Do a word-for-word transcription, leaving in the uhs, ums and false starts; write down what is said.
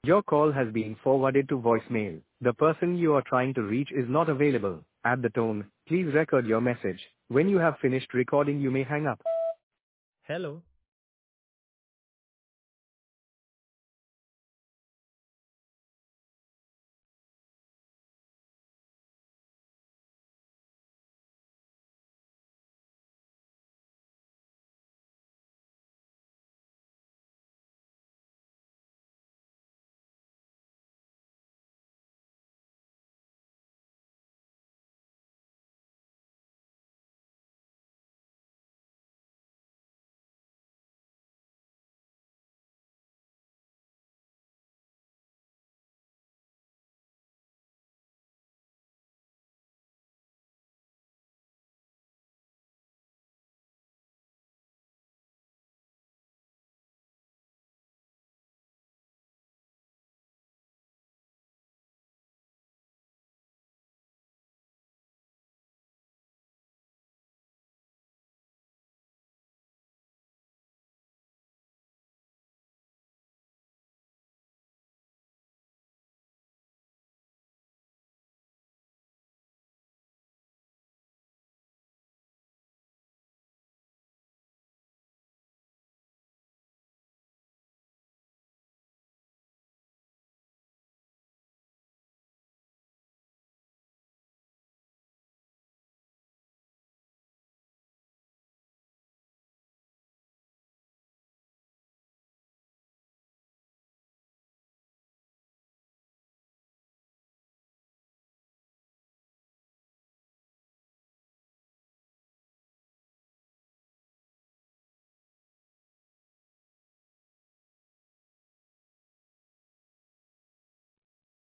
Your call has been forwarded to voicemail. The person you are trying to reach is not available. At the tone, please record your message. When you have finished recording, you may hang up. Hello.